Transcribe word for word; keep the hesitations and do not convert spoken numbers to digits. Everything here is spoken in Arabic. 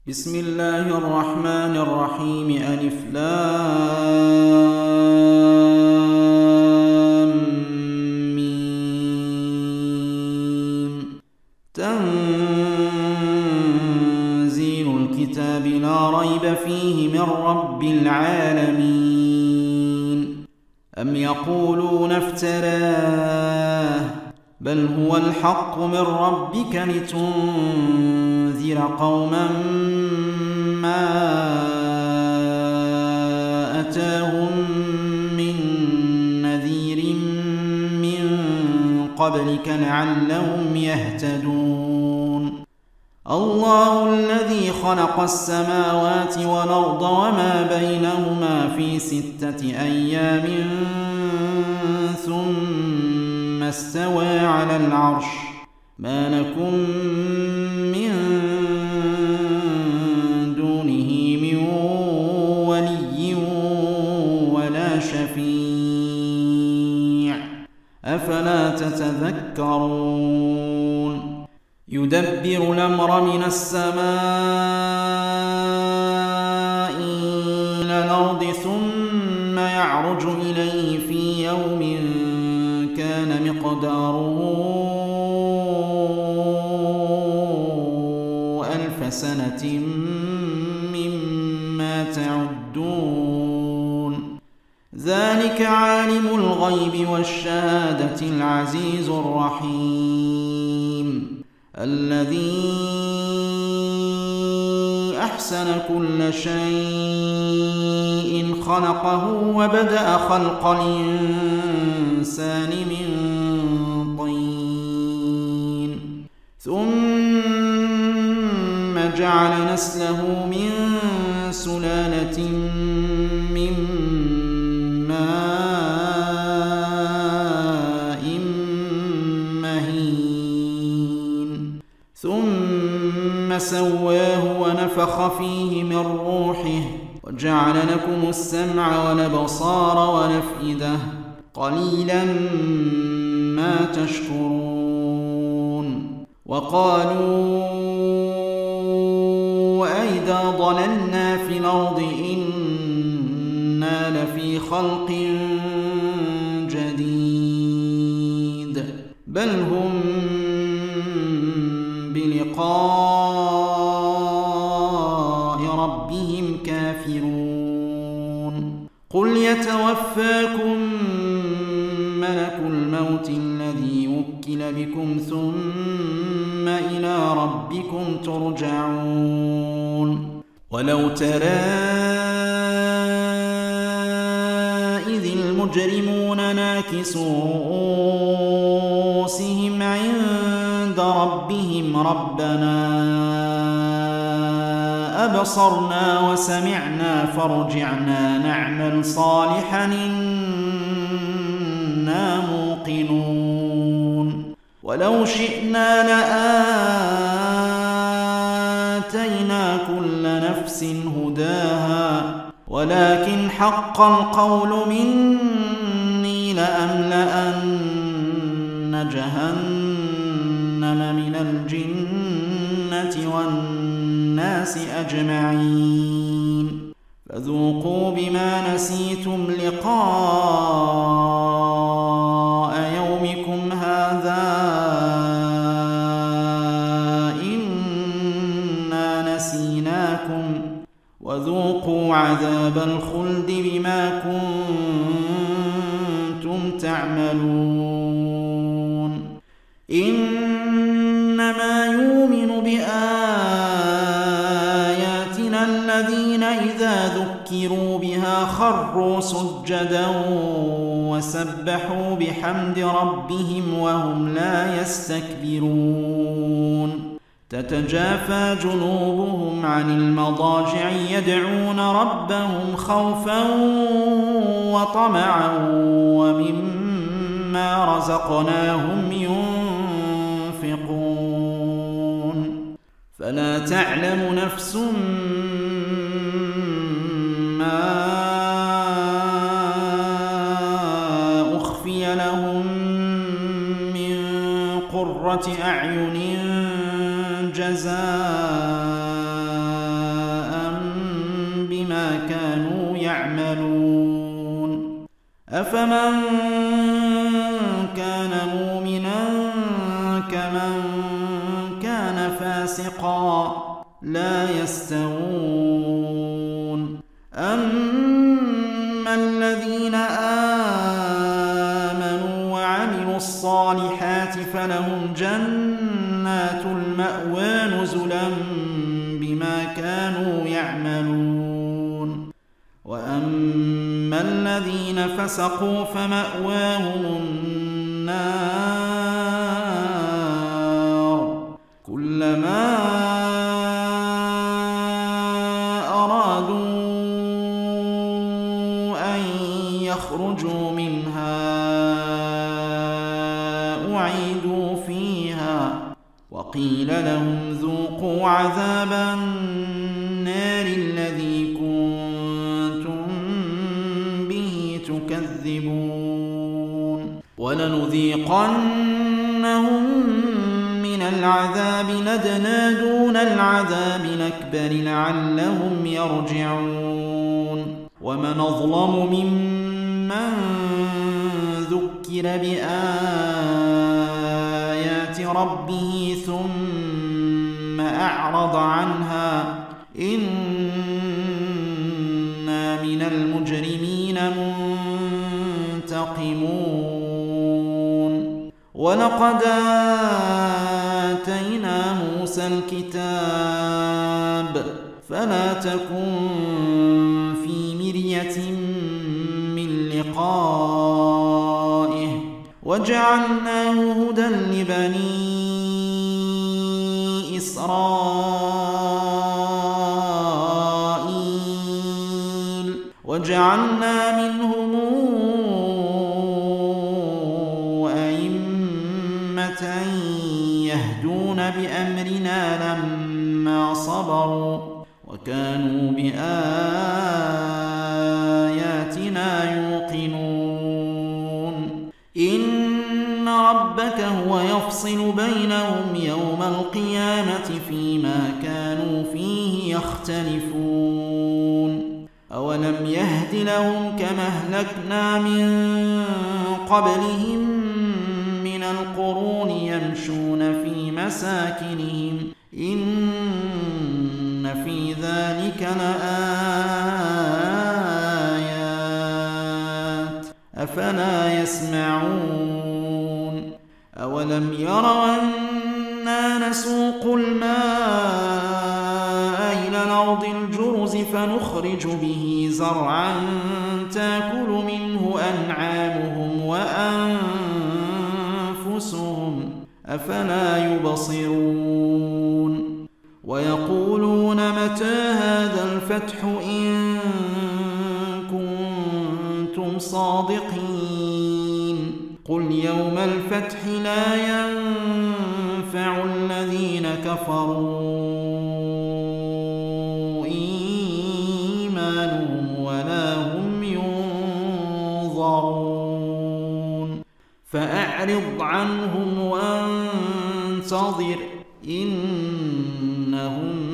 بسم الله الرحمن الرحيم. ألف لام ميم. تنزيل الكتاب لا ريب فيه من رب العالمين. أم يقولون افتراه بل هو الحق من ربك لتنذر قوما ما أتاهم من نذير من قبلك لعلهم يهتدون. الله الذي خلق السماوات والأرض وما بينهما في ستة أيام ثم استوى على العرش. ما لكم من دونه من ولي ولا شفيع أفلا تتذكرون. يدبر الأمر من السماء إلى الأرض ثم يعرج إليه في يوم كان مقداره ألف سنة مما تعدون. ذلك عالم الغيب والشهادة العزيز الرحيم الذي أحسن كل شيء خلقه وبدأ خلق الإنسان من طين ثم جعل نسله من سلالة من ماء مهين ثم سواه ونفخ فيه من روحه وجعل لكم السمع والأبصار والأفئدة قليلا ما تشكرون. وقالوا أئذا ضللنا في الأرض إنا لفي خلق جديد بل هم بلقاء ربهم كافرون. قل يتوفاكم ملك الموت الذي وكل بكم ثم إلى ربكم ترجعون. ولو ترى إذ المجرمون ناكسوا رؤوسهم عند ربهم ربنا أبصرنا وسمعنا فارجعنا نعمل صالحا إنا موقنون. ولو شئنا لآتينا كل نفس هداها ولكن حق القول مني لأملأن جهنم من الجنة والناس أجمعين فذوقوا بما نسيتم لقاء يومكم هذا إنا نسيناكم وذوقوا عذاب الخلد بما كنتم تعملون. إنما يؤمن بآياتنا الذين إذا ذكروا بها خروا سجدا وسبحوا بحمد ربهم وهم لا يستكبرون. تتجافى جنوبهم عن المضاجع يدعون ربهم خوفا وطمعا ومما رزقناهم ينفقون. فلا تعلم نفس ما أخفي لهم من قرة أعين جزاء أفمن كان مؤمنا كمن كان فاسقا لا يستوون. أما الذين آمنوا وعملوا الصالحات فلهم جنات المأوى نزلا بما كانوا يعملون. وأما الذين فسقوا فمأواهم النار كلما أرادوا أن يخرجوا منها أعيدوا فيها وقيل لهم ذوقوا عذاب النار الذي كنتم به تكذبون. ولنذيقنهم من العذاب الأدنى دون العذاب الأكبر لعلهم يرجعون. ومن أظلم ممن ذكر بآيات ربه ثم أعرض عنها إنا من المجرمين منتقمون. ولقد آتينا موسى الكتاب فلا تكن في مرية من لقائه وجعلناه هدى لبني إسرائيل وجعلنا منهم أئمة يهدون بأمرنا لما صبروا وكانوا بآياتنا يوقنون. إن ربك هو يفصل بينهم يوم القيامة فيما كانوا فيه يختلفون. أولم يهد لهم كما أهلكنا من قبلهم من القرون يمشون في مساكنهم إن في ذلك لآيات أفلا يسمعون. أولم يروا أنا نسوق الماء إلى الأرض الجرز فنخرج به زرعا تأكل منه أنعامهم وأنفسهم أفلا يبصرون. ويقولون متى هذا الفتح إن كنتم صادقين قل يوم الفتح لا ينفع الذين كفروا إيمانهم ولا هم ينظرون. فأعرض عنهم وانتظر إنهم